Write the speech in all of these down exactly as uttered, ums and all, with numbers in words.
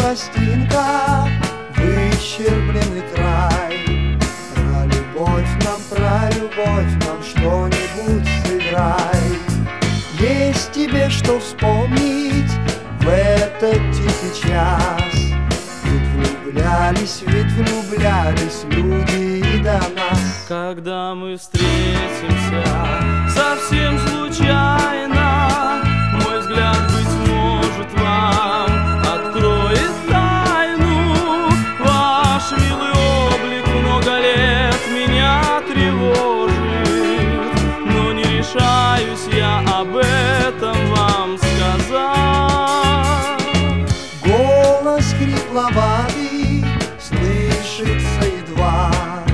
пластинка, выщербленный край. Про любовь нам, про любовь нам что-нибудь сыграй. Есть тебе что вспомнить в этот тихий час? Ведь влюблялись, ведь влюблялись люди и до нас. Когда мы встретимся совсем случайно, мой взгляд, быть может, вам откроет тайну. Ваш милый облик много лет меня тревожит, но не решаюсь я об этом вам сказать. Голос хрипловатый слышится едва,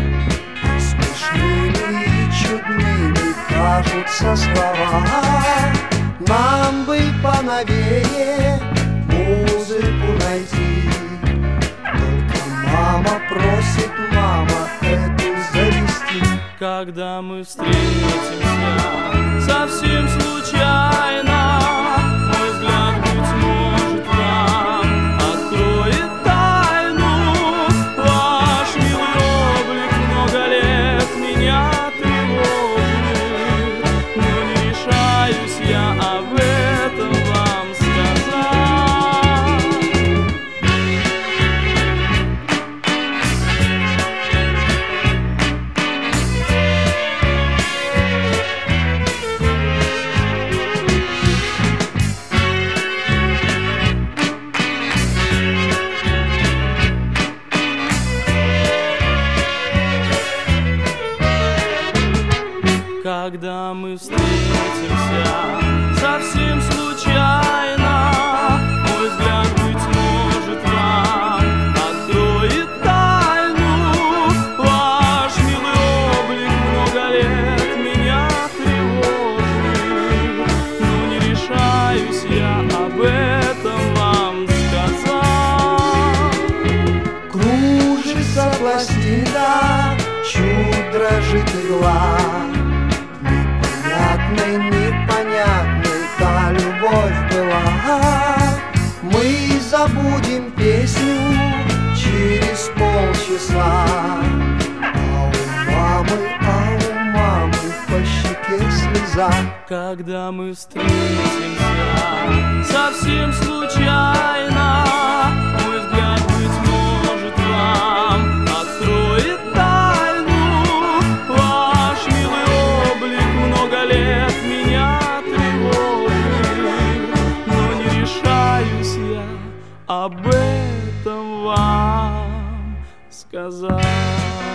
смешными и чудными кажутся слова. Нам бы поновее музыку найти, только мама просит, мама, эту завести. Когда мы встретимся совсем случайно, мой взгляд, быть может, вам откроет тайну. Ваш милый облик много лет меня тревожит, но не решаюсь я об этом вам сказать. Когда мы встретимся совсем случайно, мой взгляд, быть может, вам откроет тайну. Ваш милый облик много лет меня тревожит, но не решаюсь я об этом вам сказать. Кружится пластина, чуть дрожит игла. Непонятной, непонятной та любовь была. Мы забудем песню через полчаса, а у мамы, а у мамы по щеке слеза. Когда мы встретимся совсем случайно, мой взгляд, быть может, вам откроет тайну. Ваш милый облик много лет меня тревожит, но не решаюсь я об этом вам сказать.